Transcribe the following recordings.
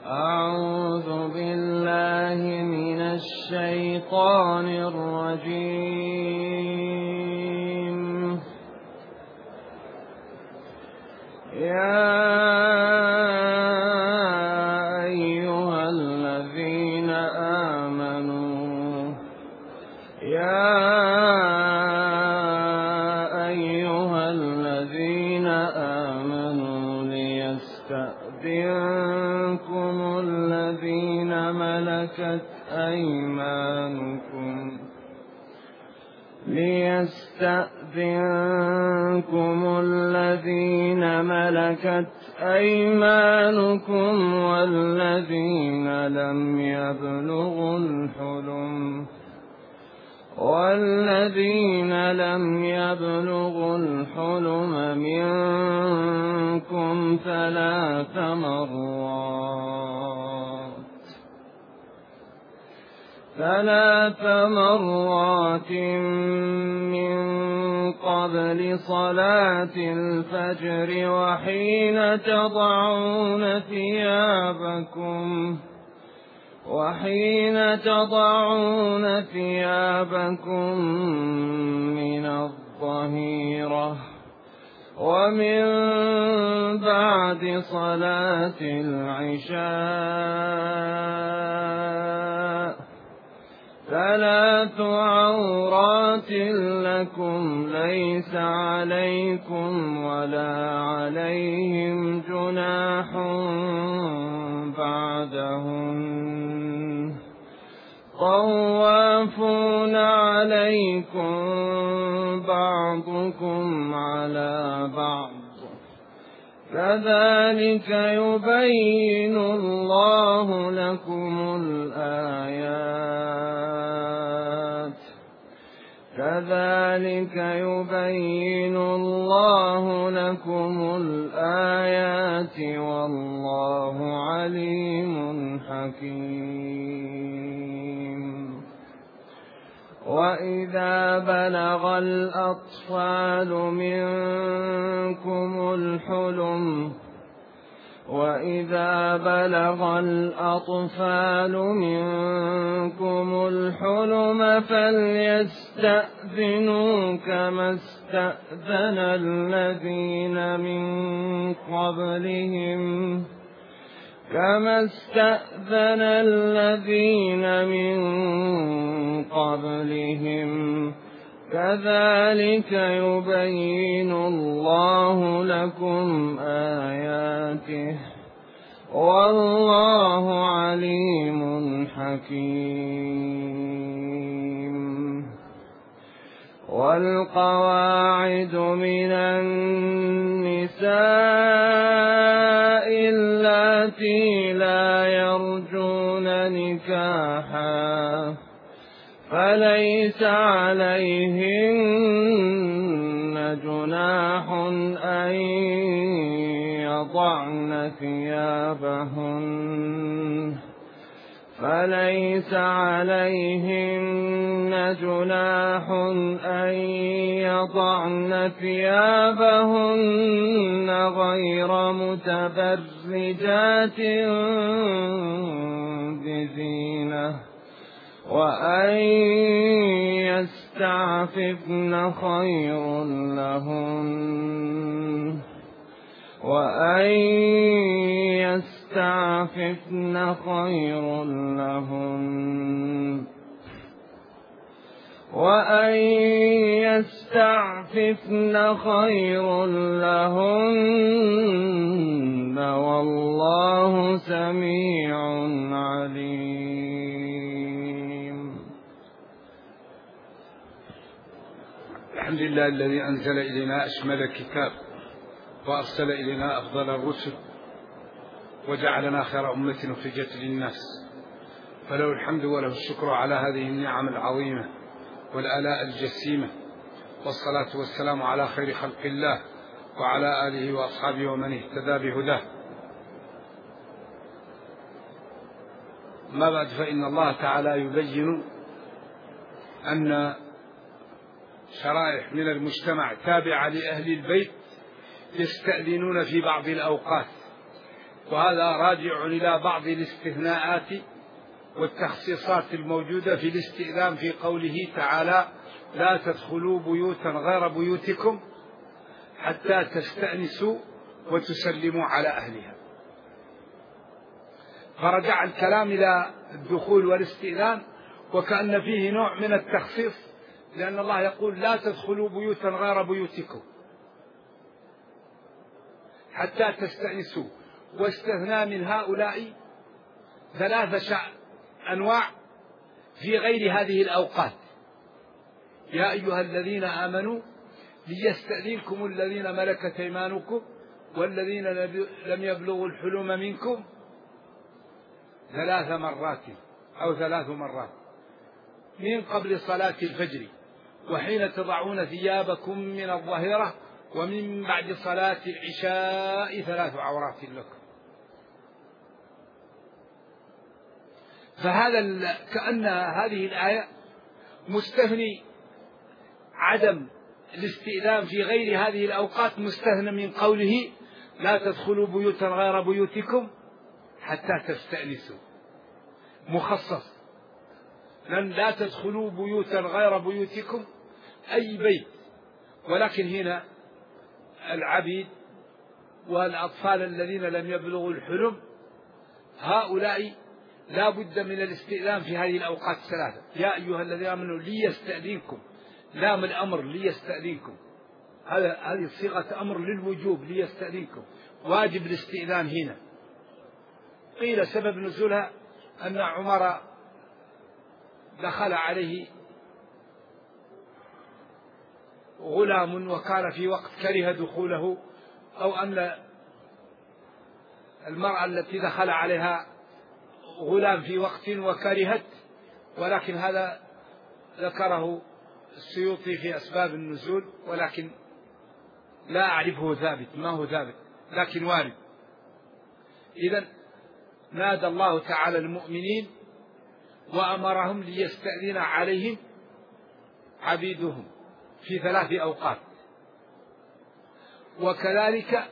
أعوذ بالله من الشيطان الرجيم. يا أيها الذين آمنوا ليستأذنكم الذين ملكت أيمانكم والذين لم يبلغوا الحلم منكم 3 مرات من قبل صلاة الفجر وحين تضعون ثيابكم من الظهيرة ومن بعد صلاة العشاء 3 عورات لكم ليس عليكم ولا عليهم جناح بعدهن طوافون عليكم بعضكم على بعض كذلك يبين الله لكم الآيات والله عليم حكيم. وإذا بلغ الأطفال منكم الحلم فليستأذنوا كما استأذن الذين من قبلهم كذلك يبين الله لكم آياته والله عليم حكيم. والقواعد من النساء اللاتي لا يرجون نكاحا فليس عليهن جناح أن يضعن ثيابهن غير متبرجات بزينة وأن يستعففن خير لهن والله سميع عليم. الحمد لله الذي أنزل إلينا أشمل الكتاب وأرسل إلينا أفضل الرسل وجعلنا خير أمة أخرجت للناس، فله الحمد وله الشكر على هذه النعم العظيمة والآلاء الجسيمة، والصلاة والسلام على خير خلق الله وعلى آله وأصحابه ومن اهتدى بهداه. ما بعد، فإن الله تعالى يبين أن شرائح من المجتمع تابعة لأهل البيت يستأذنون في بعض الأوقات وهذا راجع إلى بعض الاستثناءات والتخصيصات الموجودة في الاستئذان في قوله تعالى: لا تدخلوا بيوتا غير بيوتكم حتى تستأنسوا وتسلموا على أهلها. فرجع الكلام إلى الدخول والاستئذان وكأن فيه نوع من التخصيص، لأن الله يقول: لا تدخلوا بيوتا غير بيوتكم حتى تستأنسوا، واستثنى من هؤلاء 3 أنواع في غير هذه الأوقات: يا أيها الذين آمنوا ليستأذنكم الذين ملكت أيمانكم والذين لم يبلغوا الحلم منكم 3 مرات أو 3 مرات، من قبل صلاة الفجر، وحين تضعون ثيابكم من الظهيرة، ومن بعد صلاة العشاء 3 عورات لكم. فهذا كأن هذه الآية مستثني عدم الاستئذان في غير هذه الأوقات، مستثنى من قوله: لا تدخلوا بيوتا غير بيوتكم حتى تستأنسوا، مخصص، لأن لا تدخلوا بيوتا غير بيوتكم أي بيت، ولكن هنا العبيد والأطفال الذين لم يبلغوا الحلم هؤلاء لا بد من الاستئذان في هذه الأوقات 3. يا أيها الذين آمنوا ليستأذنكم، لام الأمر ليستأذنكم، هذه صيغة أمر للوجوب، ليستأذنكم، واجب الاستئذان هنا. قيل سبب نزولها أن عمر دخل عليه غلام وكان في وقت كره دخوله، أو أن المرأة التي دخل عليها غلام في وقت وكرهت، ولكن هذا ذكره السيوطي في أسباب النزول، ولكن لا أعرفه ثابت، ما هو ثابت لكن وارد. إذن نادى الله تعالى المؤمنين وأمرهم ليستأذن عليهم عبيدهم في 3 أوقات، وكذلك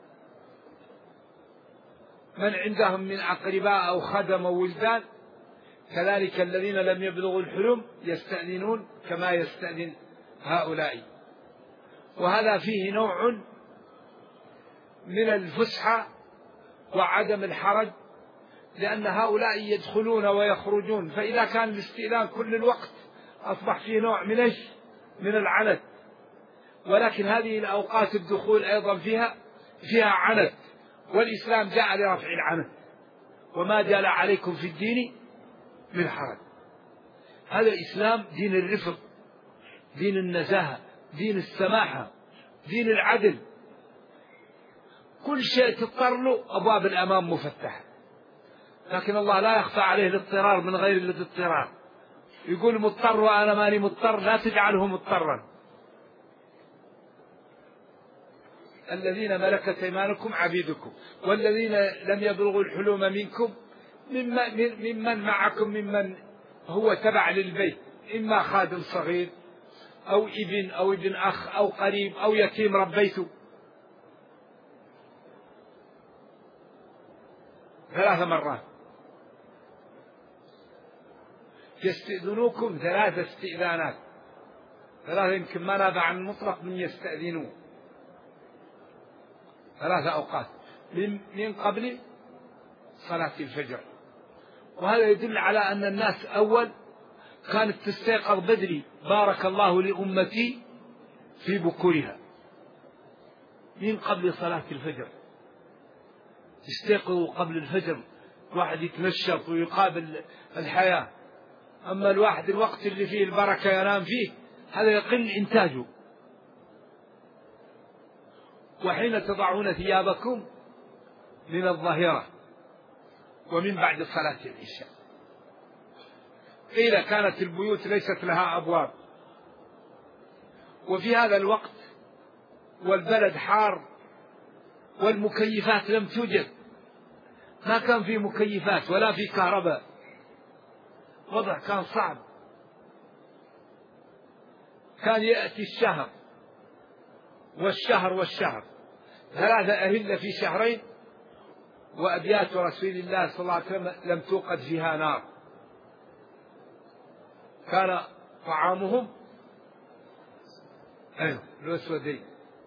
من عندهم من أقرباء أو خدم أو ولدان، كذلك الذين لم يبلغوا الحلم يستأذنون كما يستأذن هؤلاء. وهذا فيه نوع من الفسحة وعدم الحرج، لأن هؤلاء يدخلون ويخرجون، فإذا كان الاستئذان كل الوقت أصبح فيه نوع من العنت. ولكن هذه الأوقات الدخول أيضا فيها عنت، والإسلام جاء لرفع العنت: وما جعل عليكم في الدين من حرج. هذا الإسلام دين الرفق، دين النزاهة، دين السماحة، دين العدل، كل شيء تضطر له أبواب الأمام مفتحة. لكن الله لا يخفى عليه الاضطرار من غير الاضطرار، يقول مضطر وأنا ماني مضطر، لا تجعله مضطرا. الذين ملكت أيمانكم عبيدكم والذين لم يبلغوا الحلم منكم ممن معكم، ممن هو تبع للبيت، إما خادم صغير أو ابن أخ أو قريب أو يتيم ربيته. 3 مرات يستئذنوكم، 3 استئذانات، 3 يمكن ما نابع عن المطلق من يستأذنون، 3 أوقات من قبل صلاة الفجر. وهذا يدل على أن الناس أول كانت تستيقظ بدري: بارك الله لأمتي في بكورها، من قبل صلاة الفجر يستيقظوا قبل الفجر، واحد يتنشط ويقابل الحياة. أما الواحد الوقت اللي فيه البركة ينام فيه، هذا يقل إنتاجه. وحين تضعون ثيابكم من الظهيرة، ومن بعد صلاة العشاء. قيل كانت البيوت ليست لها أبواب، وفي هذا الوقت والبلد حار والمكيفات لم توجد، ما كان في مكيفات ولا في كهرباء، وضع كان صعب. كان يأتي الشهر والشهر 3 أهلة في شهرين، وأبيات رسول الله صلى الله عليه وسلم لم توقد فيها نار، كان طعامهم الأسودين،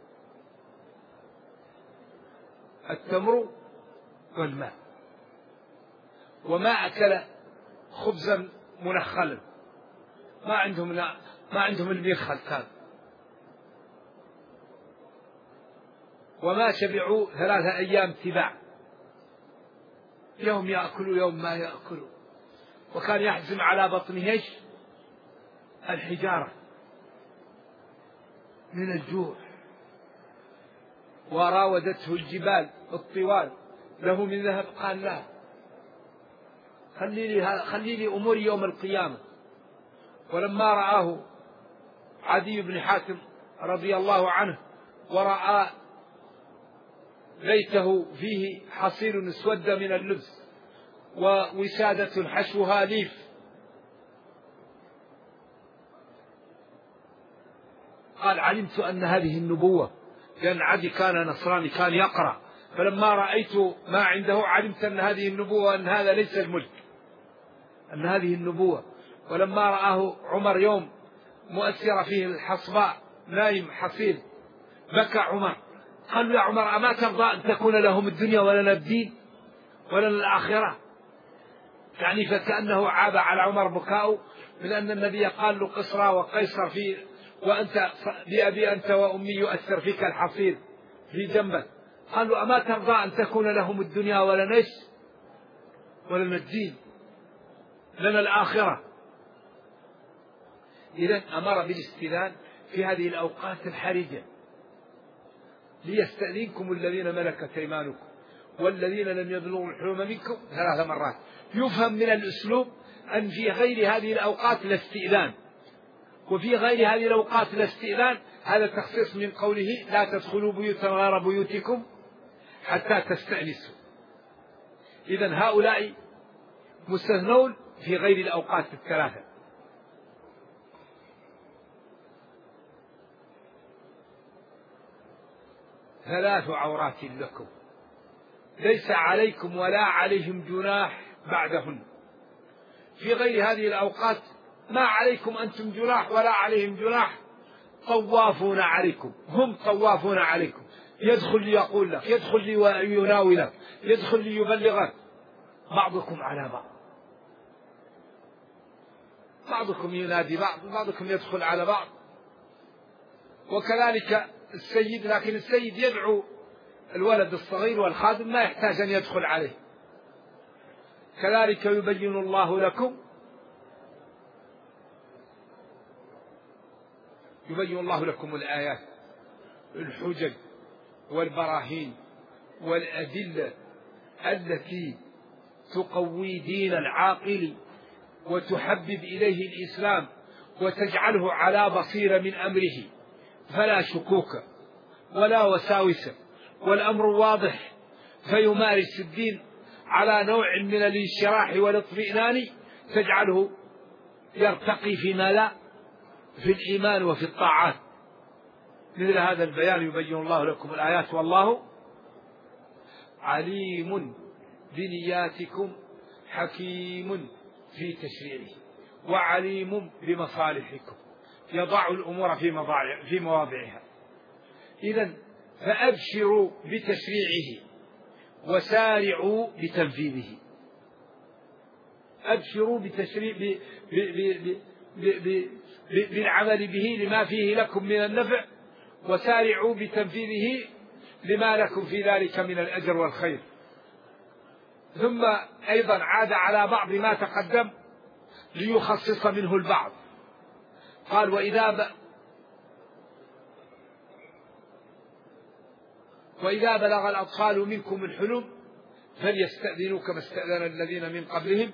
التمر والماء، وما أكل خبزا منخلا، ما عندهم الميخل كان، وما شبعوا 3 أيام تباع، يوم يأكلوا يوم ما يأكلوا، وكان يحزم على بطنه الحجارة من الجوع، وراودته الجبال الطوال له من ذهب، قال لا، خلي لي أموري يوم القيامة. ولما رآه عدي بن حاتم رضي الله عنه ورأى بيته فيه حصير اسود من اللبس ووسادة حشوها ليف، قال علمت أن هذه النبوة، لأن عدي كان نصراني كان يقرأ، فلما رأيت ما عنده علمت أن هذه النبوة، أن هذا ليس الملك، أن هذه النبوة. ولما رآه عمر يوم مؤثر فيه الحصباء نايم حصيل، بكى عمر، قال يا عمر أما ترضى أن تكون لهم الدنيا ولنا الدين ولنا الآخرة؟ يعني فكأنه عاب على عمر بكاؤه من أن النبي قال له قصرى وقيصر فيه، وأنت بأبي أنت وأمي يؤثر فيك الحصير في جنبك، قال له أما ترضى أن تكون لهم الدنيا ولنا الدين لنا الآخرة؟ إذن أمر بالاستئذان في هذه الأوقات الحرجة، ليستأذنكم الذين ملكت أيمانكم والذين لم يبلغوا الحلم منكم 3 مرات. يفهم من الأسلوب أن في غير هذه الأوقات الاستئذان، وفي غير هذه الأوقات الاستئذان، هذا تخصيص من قوله لا تدخلوا بيوتا غير بيوتكم حتى تستأنسوا. إذن هؤلاء مستثنون في غير الأوقات ال3. ثلاث عورات لكم ليس عليكم ولا عليهم جناح بعدهن. في غير هذه الأوقات ما عليكم أنتم جناح ولا عليهم جناح، طوافون عليكم، هم طوافون عليكم، يدخل ليقول لك، يدخل ليناولك، يدخل ليبلغك، بعضكم على بعض، بعضكم ينادي بعضكم يدخل على بعض. وكذلك السيد، لكن السيد يدعو الولد الصغير والخادم، ما يحتاج أن يدخل عليه. كذلك يبين الله لكم الآيات، الحجج والبراهين والأدلة التي تقوي دين العاقل وتحبب إليه الإسلام وتجعله على بصيرة من أمره، فلا شكوك ولا وساوس، والأمر واضح، فيمارس الدين على نوع من الانشراح والاطمئنان تجعله يرتقي فيما لا، في الإيمان وفي الطاعات. مثل هذا البيان يبين الله لكم الآيات، والله عليم بنياتكم حكيم في تشريعه وعليم بمصالحكم، يضع الأمور في مواضعها. إذن فأبشروا بتشريعه وسارعوا بتنفيذه. أبشروا بالعمل به لما فيه لكم من النفع، وسارعوا بتنفيذه لما لكم في ذلك من الأجر والخير. ثم أيضا عاد على بعض ما تقدم ليخصص منه البعض، قال وإذا بلغ الأطفال منكم الحلم فليستأذنوا كما استأذن الذين من قبلهم.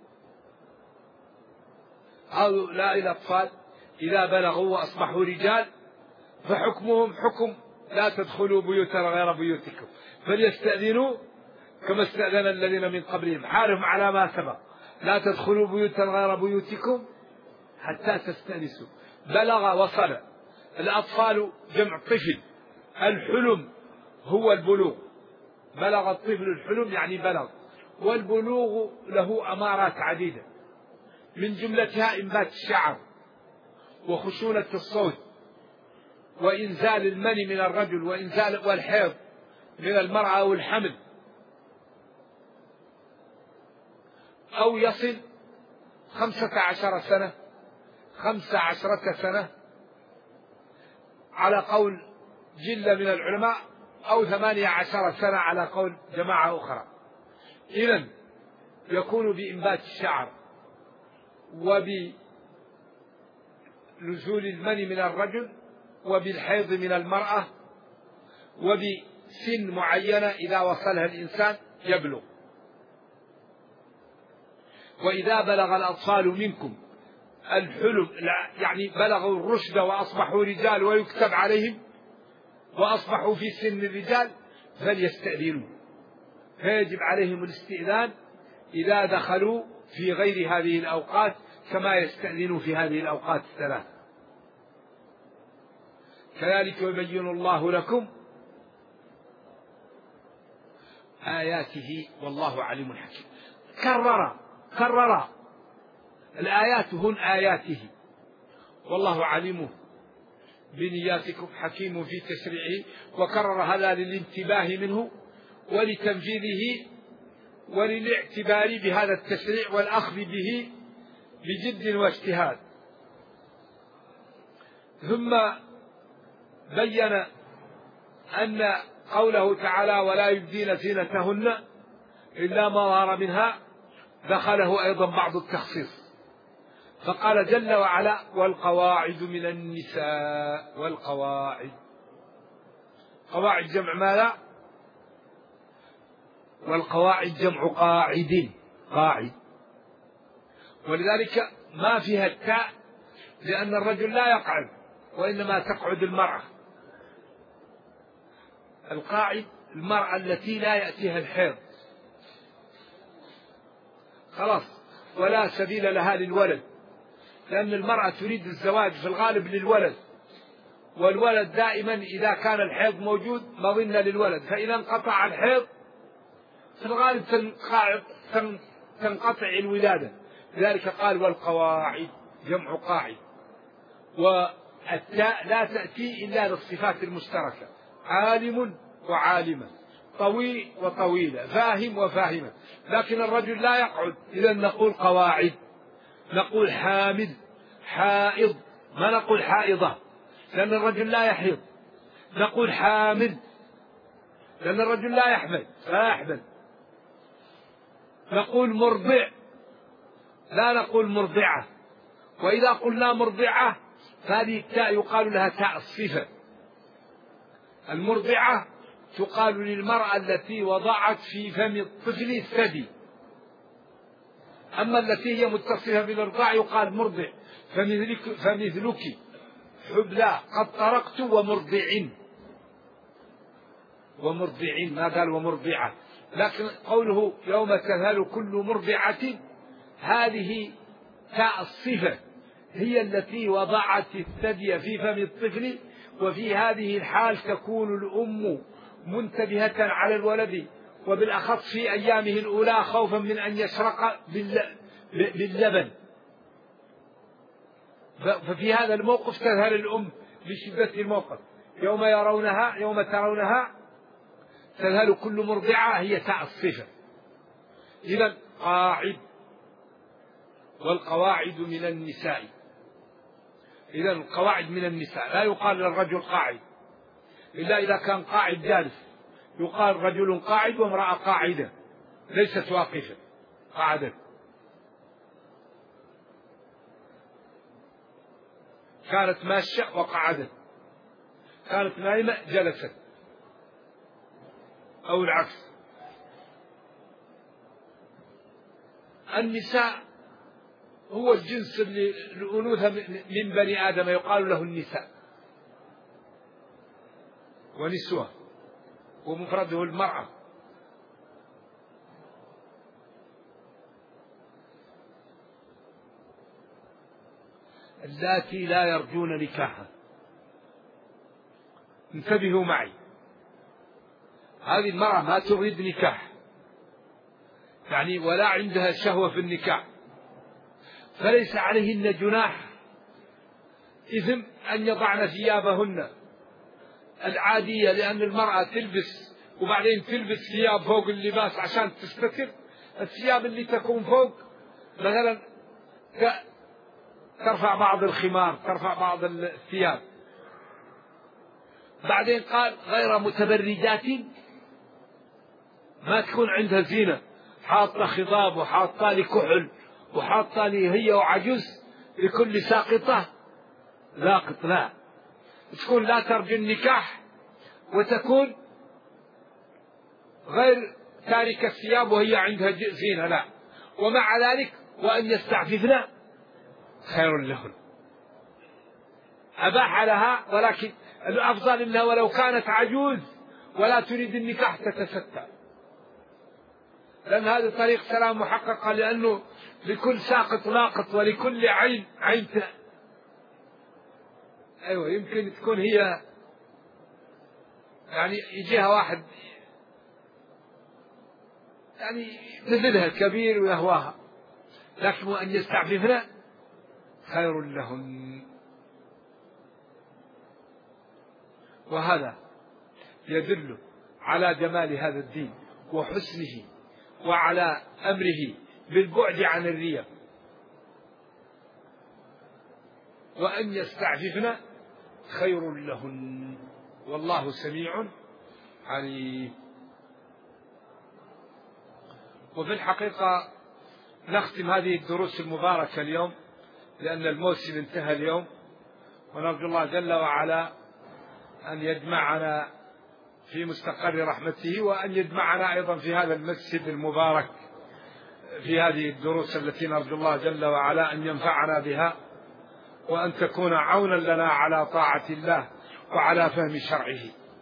هؤلاء الأطفال إذا بلغوا وأصبحوا رجال فحكمهم حكم لا تدخلوا بيوتا غير بيوتكم، فليستأذنوا كما استأذن الذين من قبلهم، حالهم على ما سبق، لا تدخلوا بيوتا غير بيوتكم حتى تستأنسوا. بلغ وصل، الأطفال جمع طفل، الحلم هو البلوغ، بلغ الطفل الحلم يعني بلغ. والبلوغ له أمارات عديدة، من جملتها إنبات الشعر وخشونة الصوت وإنزال المني من الرجل وإنزال والحيض من المرأة والحمل، أو يصل 15 سنة 15 سنة على قول جلة من العلماء، أو 18 سنة على قول جماعة أخرى. إذن يكون بإنبات الشعر وبنزول المني من الرجل وبالحيض من المرأة وبسن معينة إذا وصلها الإنسان يبلغ. وإذا بلغ الأطفال منكم الحلم يعني بلغوا الرشد وأصبحوا رجال ويكتب عليهم وأصبحوا في سن الرجال فليستأذنوا، فيجب عليهم الاستئذان إذا دخلوا في غير هذه الأوقات كما يستأذنوا في هذه الأوقات الثلاث. كذلك يبين الله لكم آياته والله عليم حكيم. كرر الآيات هن آياته، والله عليم بنياتكم حكيم في تشريعه. وكرر هذا للانتباه منه ولتنفيذه وللاعتبار بهذا التشريع والأخذ به بجد واجتهاد. ثم بين أن قوله تعالى ولا يبدين زينتهن إلا ما ظهر منها دخله أيضا بعض التخصيص، فقال جل وعلا والقواعد من النساء. والقواعد، قواعد جمع ماذا؟ والقواعد جمع قاعد، قاعد، ولذلك ما فيها التاء لأن الرجل لا يقعد وإنما تقعد المرأة. القاعد المرأة التي لا يأتيها الحيض خلاص ولا سبيل لها للولد، لأن المرأة تريد الزواج في الغالب للولد، والولد دائما إذا كان الحيض موجود مظنة للولد، فإذا انقطع الحيض في الغالب تنقطع الولادة. لذلك قال والقواعد جمع قاعد. والتاء لا تأتي إلا للصفات المشتركة، عالم وعالمة، طويل وطويلة، فاهم وفاهمة، لكن الرجل لا يقعد. إذا نقول قواعد، نقول حامل حائض، ما نقول حائضة لأن الرجل لا يحيض، نقول حامل لأن الرجل لا يحمل. نقول مرضع لا نقول مرضعة. وإذا قلنا مرضعة فهذه التاء يقال لها تاء الصفة. المرضعة تقال للمرأة التي وضعت في فم الطفل الثدي، أما التي هي متصلة بالإرضاع يقال مرضع. فمثلك حبلى قد طرقت ومرضع ما قال ومرضعة، لكن قوله يوم تذهل كل مرضعة هذه تاء الصفة هي التي وضعت الثدي في فم الطفل، وفي هذه الحال تكون الأم منتبهة على الولد، وبالأخص في أيامه الأولى خوفا من أن يشرق باللبن. ففي هذا الموقف تذهل الأم بشدة الموقف. يوم ترونها تذهل كل مرضعة هي تاء الصفة. إذن قاعد والقواعد من النساء. إذن القواعد من النساء لا يقال للرجل قاعد إلا إذا كان قاعد جالس، يقال رجل قاعد وامرأة قاعدة ليست واقفة قاعدة. كانت ماشية وقعدت، كانت نائمة جلست، أو العكس. النساء هو الجنس الأنوثة من بني آدم يقال له النساء، ونسوة ومفرده المرأة. اللاتي لا يرجون نكاحا، انتبهوا معي، هذه المرأة ما تريد نكاح يعني ولا عندها شهوة في النكاح، فليس عليهن جناح إثم أن يضعن ثيابهن العادية، لأن المرأة تلبس وبعدين تلبس ثياب فوق اللباس عشان تستتر. الثياب اللي تكون فوق مثلا ترفع بعض الخمار، ترفع بعض الثياب. بعدين قال غير متبرجات، ما تكون عندها زينة، حاطة خضاب وحاطة لي كحل وحاطة لي هي وعجوز لكل ساقطة لاقط، لا، تكون لا ترجو النكاح وتكون غير تاركة الثياب وهي عندها زينة، لا. ومع ذلك وأن يستعففن خير لهن، أباح لها، ولكن الأفضل أنها ولو كانت عجوز ولا تريد النكاح تتستر، لأن هذا طريق سلام محققة، لأنه لكل ساقط لاقط ولكل عين عين. أيوة، يمكن تكون هي يعني يجيها واحد يعني مثلها كبير ويهواها، لكن أن يستعففن خير لهن. وهذا يدل على جمال هذا الدين وحسنه وعلى أمره بالبعد عن الرياء. وأن يستعففن خير لهن والله سميع عليم. وفي الحقيقة نختم هذه الدروس المباركة اليوم، لأن الموسم انتهى اليوم، ونرجو الله جل وعلا أن يجمعنا في مستقر رحمته، وأن يجمعنا أيضا في هذا المسجد المبارك في هذه الدروس التي نرجو الله جل وعلا أن ينفعنا بها، وأن تكون عونا لنا على طاعة الله وعلى فهم شرعه.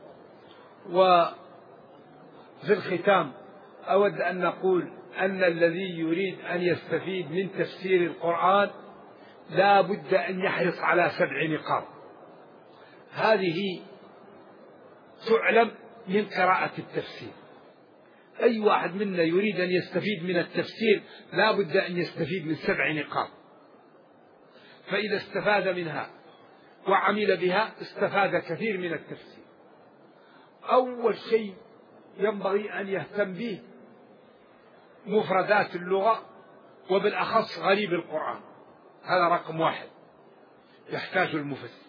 وفي الختام أود أن نقول أن الذي يريد أن يستفيد من تفسير القرآن لا بد أن يحرص على 7 نقاط. هذه تعلم من قراءة التفسير. أي واحد منا يريد أن يستفيد من التفسير لا بد أن يستفيد من 7 نقاط، فإذا استفاد منها وعمل بها استفاد كثير من التفسير. أول شيء ينبغي أن يهتم به مفردات اللغة، وبالأخص غريب القرآن، هذا رقم 1 يحتاج المفسر.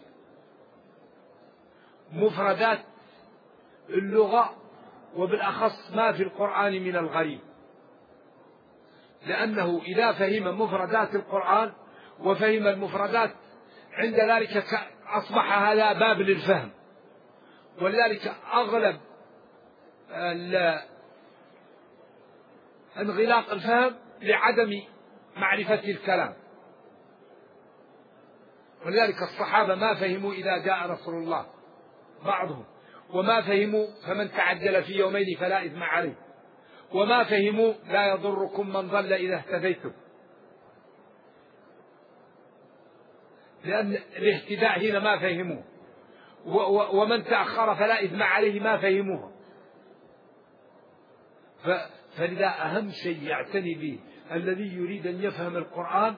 مفردات اللغة وبالأخص ما في القرآن من الغريب، لأنه إذا فهم مفردات القرآن وفهم المفردات عند ذلك أصبح هذا باب للفهم. ولذلك أغلب انغلاق الفهم لعدم معرفة الكلام. ولذلك الصحابة ما فهموا إذا جاء نصر الله بعضهم، وما فهموا فمن تعجل في يومين فلا إثم عليه، وما فهموا لا يضركم من ضل إذا اهتديتم، لأن الاهتداء هنا ما فهموه، ومن تأخر فلا إثم عليه ما فهموه. فلذا أهم شيء يعتني به الذي يريد أن يفهم القرآن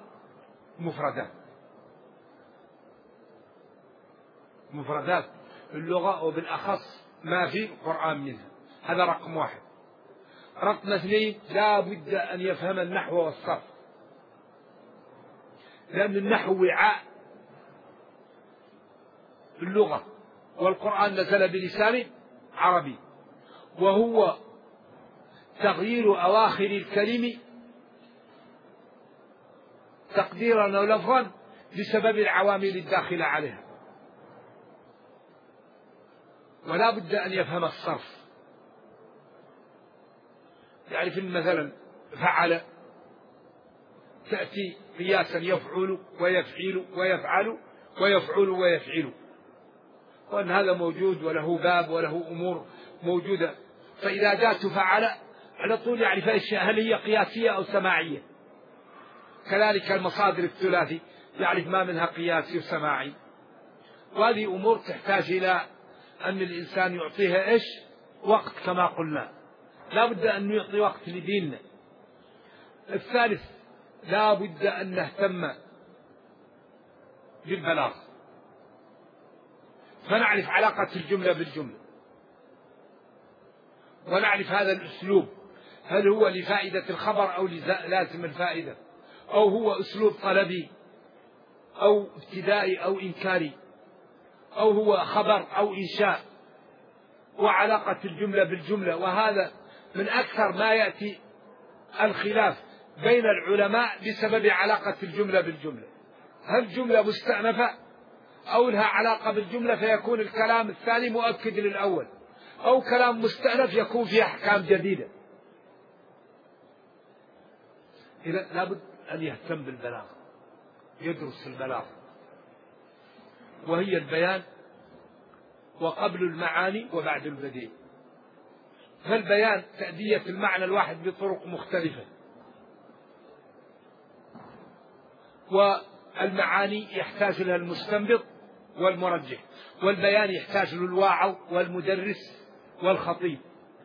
مفردات اللغة، وبالأخص ما في القرآن منها، هذا رقم 1. رقم 2 لا بد أن يفهم النحو والصرف، لأن النحو وعاء اللغة، والقرآن نزل بلسان عربي، وهو تغيير أواخر الكلم تقديرا ولفظا بسبب العوامل الداخلة عليها. ولا بد أن يفهم الصرف، يعرف مثلا فعل تأتي قياسا يفعل ويفعل ويفعل ويفعل ويفعل، وأن هذا موجود وله باب وله أمور موجودة. فإذا جاءت فعل على طول يعرف هل هي قياسية أو سماعية. كذلك المصادر الثلاثي يعرف ما منها قياسي وسماعي. وهذه أمور تحتاج إلى أن الإنسان يعطيها وقت كما قلنا، لا بد أن نعطي وقت لديننا. الثالث لا بد أن نهتم بالبلاغ، فنعرف علاقة الجملة بالجملة، ونعرف هذا الأسلوب هل هو لفائدة الخبر أو لازم الفائدة، أو هو أسلوب طلبي أو ابتدائي أو إنكاري، أو هو خبر أو إنشاء، وعلاقة الجملة بالجملة. وهذا من أكثر ما يأتي الخلاف بين العلماء بسبب علاقة الجملة بالجملة، هل جملة مستأنفة أو لها علاقة بالجملة فيكون الكلام الثاني مؤكد للأول، أو كلام مستأنف يكون فيه أحكام جديدة. إذا لابد أن يهتم بالبلاغ، يدرس البلاغ، وهي البيان وقبل المعاني وبعد البديع. فالبيان تأدية المعنى الواحد بطرق مختلفة، والمعاني يحتاج لها المستنبط والمرجح، والبيان يحتاج له الواعظ والمدرس والخطيب.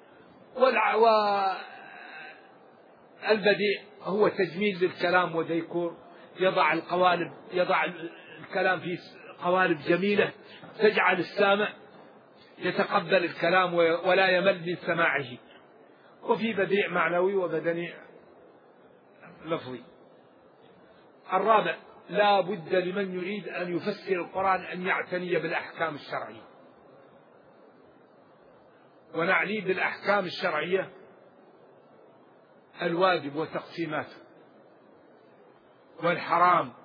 والبديع هو تجميل للكلام وديكور، يضع القوالب، يضع الكلام في قوالب جميلة تجعل السامع يتقبل الكلام ولا يمل من سماعه. وفي بديع معنوي وبديع لفظي. الرابع لا بد لمن يريد أن يفسر القرآن أن يعتني بالأحكام الشرعية، ونعني بالأحكام الشرعية الواجب وتقسيماته، والحرام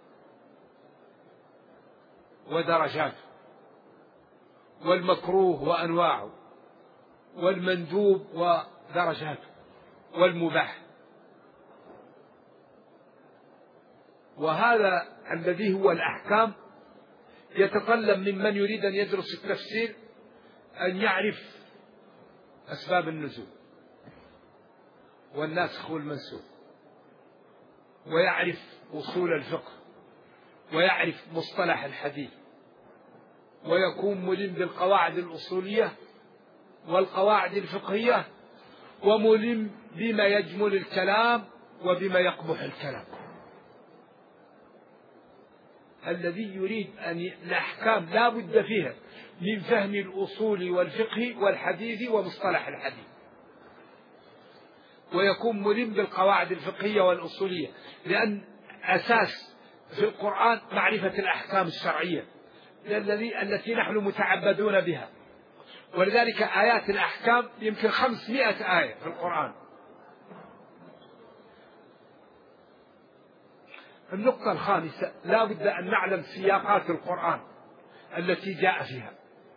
ودرجاته، والمكروه وأنواعه، والمندوب ودرجاته، والمباح. وهذا الذي هو الأحكام يتطلب ممن يريد أن يدرس التفسير أن يعرف أسباب النزول والناسخ والمنسوخ، ويعرف أصول الفقه، ويعرف مصطلح الحديث، ويكون ملم بالقواعد الأصولية والقواعد الفقهية، وملم بما يجمل الكلام وبما يقبح الكلام. الذي يريد أن الأحكام لا بد فيها من فهم الأصول والفقه والحديث ومصطلح الحديث، ويكون ملم بالقواعد الفقهية والأصولية، لأن أساس في القرآن معرفة الأحكام الشرعية التي نحن متعبدون بها. ولذلك آيات الأحكام يمكن 500 آية في القرآن. النقطة الخامسة لا بد أن نعلم سياقات القرآن التي جاء فيها،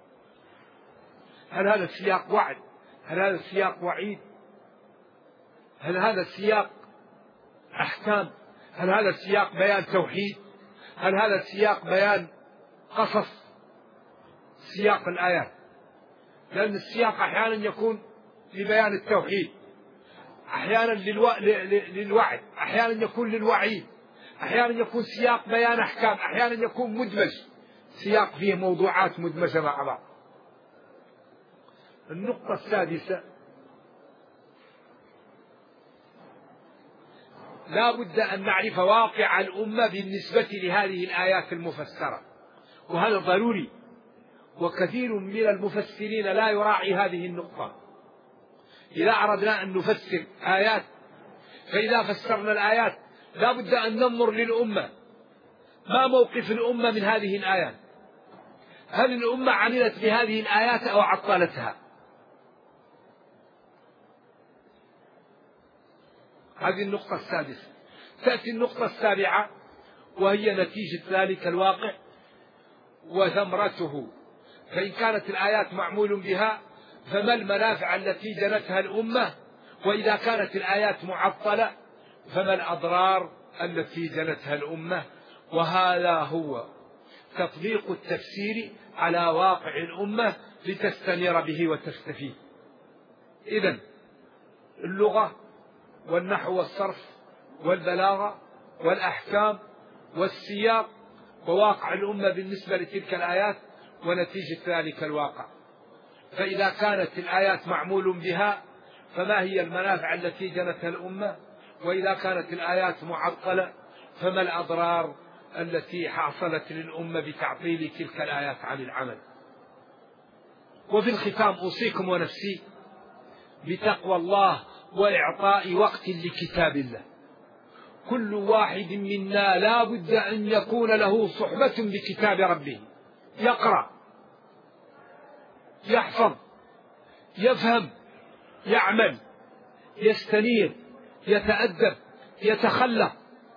هل هذا السياق وعد؟ هل هذا السياق وعيد؟ هل هذا السياق أحكام؟ هل هذا السياق بيان توحيد؟ هل هذا السياق بيان قصص؟ سياق الآيات، لأن السياق أحيانا يكون لبيان التوحيد، أحيانا للوعد، أحيانا يكون للوعيد، أحيانا يكون سياق بيان أحكام، أحيانا يكون مدمج، سياق فيه موضوعات مدمجة مع بعض. النقطة السادسة لا بد أن نعرف واقع الأمة بالنسبة لهذه الآيات المفسرة، وهذا ضروري، وكثير من المفسرين لا يراعي هذه النقطة. إذا أردنا أن نفسر آيات، فإذا فسرنا الآيات لا بد أن ننظر للأمة، ما موقف الأمة من هذه الآيات؟ هل الأمة عملت بهذه الآيات أو عطلتها؟ هذه النقطة السادسة. تأتي النقطة السابعة وهي نتيجة ذلك الواقع وثمرته. فإن كانت الآيات معمول بها فما المنافع التي جنتها الأمة؟ وإذا كانت الآيات معطلة فما الأضرار التي جنتها الأمة؟ وهذا هو تطبيق التفسير على واقع الأمة لتستنير به وتستفيد. إذن اللغة والنحو والصرف والبلاغة والأحكام والسياق وواقع الأمة بالنسبة لتلك الآيات ونتيجة ذلك الواقع. فإذا كانت الآيات معمول بها فما هي المنافع التي جنتها الأمة؟ وإذا كانت الآيات معطلة فما الأضرار التي حصلت للأمة بتعطيل تلك الآيات عن العمل؟ وفي الختام أوصيكم ونفسي بتقوى الله وإعطاء وقت لكتاب الله. كل واحد منا لا بد أن يكون له صحبة بكتاب ربه، يقرأ، يحفظ، يفهم، يعمل، يستنير، يتأدب، يتخلق.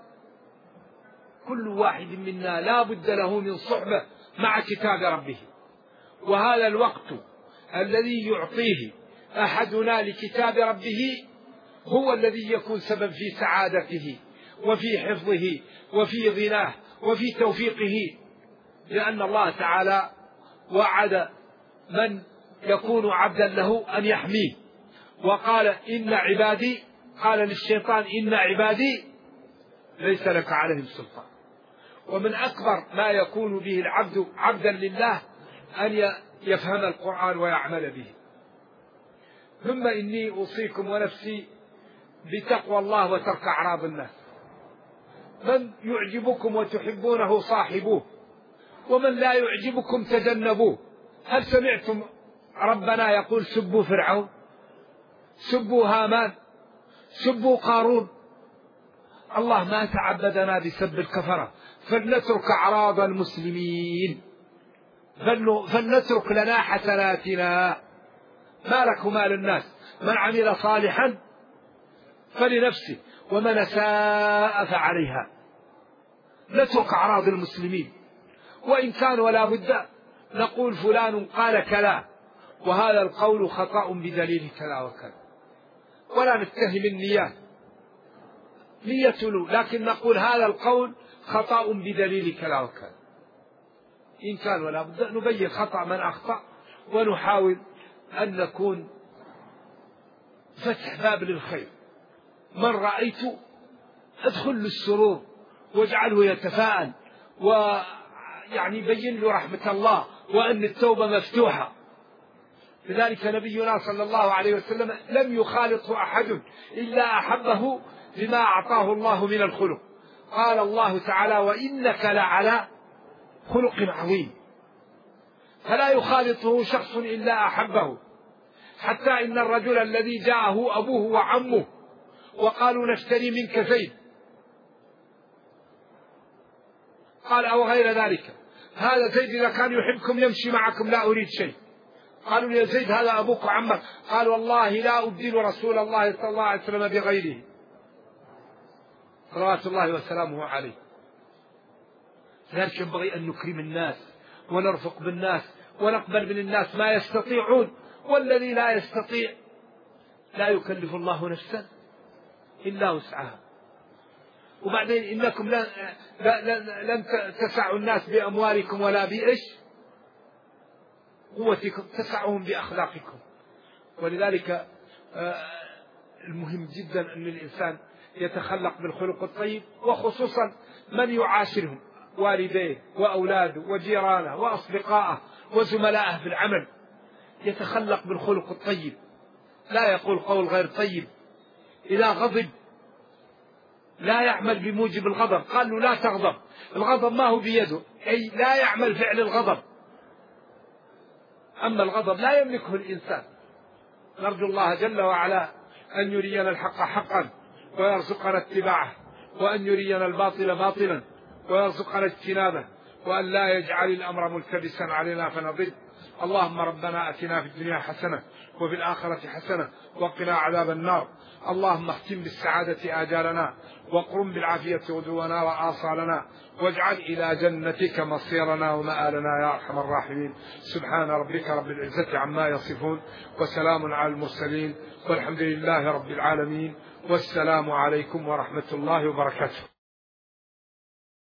كل واحد منا لا بد له من صحبة مع كتاب ربه. وهذا الوقت الذي يعطيه أحدنا لكتاب ربه هو الذي يكون سبب في سعادته وفي حفظه وفي غناه وفي توفيقه، لأن الله تعالى وعد من يكون عبدا له أن يحميه، وقال إن عبادي، قال للشيطان إن عبادي ليس لك عليهم سلطان. ومن أكبر ما يكون به العبد عبدا لله أن يفهم القرآن ويعمل به. ثم إني أوصيكم ونفسي بتقوى الله وترك أعراض الناس. من يعجبكم وتحبونه صاحبوه، ومن لا يعجبكم تجنبوه. هل سمعتم ربنا يقول سبوا فرعون، سبوا هامان، سبوا قارون؟ الله ما تعبدنا بسب الكفرة، فلنترك أعراض المسلمين، فلنترك لنا حسناتنا. ما لك مال الناس، من عمل صالحا فلنفسه ومن أساء فعليها. نترك أعراض المسلمين، وإن كان ولا بد نقول فلان قال كذا وهذا القول خطأ بدليل كذا وكذا، ولا نتهم النيات، نية له، لكن نقول هذا القول خطأ بدليل كذا وكذا. إن كان ولا بد نبين خطأ من أخطأ، ونحاول أن نكون فتح باب للخير. من رأيت أدخل للسرور واجعله يتفاءل، ويعني بين له رحمة الله وأن التوبة مفتوحة. لذلك نبينا صلى الله عليه وسلم لم يخالطه أحد إلا أحبه بما أعطاه الله من الخلق. قال الله تعالى وإنك لعلى خلق عظيم. فلا يخالطه شخص إلا أحبه، حتى إن الرجل الذي جاءه أبوه وعمه وقالوا نشتري منك زيد، قال أو غير ذلك، هذا زيد إذا كان يحبكم يمشي معكم لا أريد شيء. قالوا يا زيد هذا أبوك وعمك، قال والله لا أبدل رسول الله صلى الله عليه وسلم بغيره صلوات الله وسلامه عليه. لذلك ينبغي أن نكرم الناس ونرفق بالناس ونقبل من الناس ما يستطيعون، والذي لا يستطيع لا يكلف الله نفسا إلا وسعها. وبعدين إنكم لن تسعوا الناس بأموالكم ولا بإيش قوتكم، تسعهم بأخلاقكم. ولذلك المهم جدا أن الإنسان يتخلق بالخلق الطيب، وخصوصا من يعاشرهم، والديه وأولاده وجيرانه وأصدقائه وزملائه في العمل، يتخلق بالخلق الطيب، لا يقول قول غير طيب. إذا غضب لا يعمل بموجب الغضب، قال له لا تغضب، الغضب ما هو بيده، أي لا يعمل فعل الغضب. أما الغضب لا يملكه الإنسان. نرجو الله جل وعلا أن يرينا الحق حقا ويرزقنا اتباعه، وأن يرينا الباطل باطلا ويرزقنا اجتنابه، وأن لا يجعل الأمر ملتبسا علينا فنضل. اللهم ربنا أتنا في الدنيا حسنة وفي الآخرة حسنة وقنا عذاب النار. اللهم اختم بالسعادة آجالنا، وقرم بالعافية غدونا وآصالنا، واجعل إلى جنتك مصيرنا ومآلنا يا أرحم الراحمين. سبحان ربك رب العزة عما يصفون، وسلام على المرسلين، والحمد لله رب العالمين، والسلام عليكم ورحمة الله وبركاته.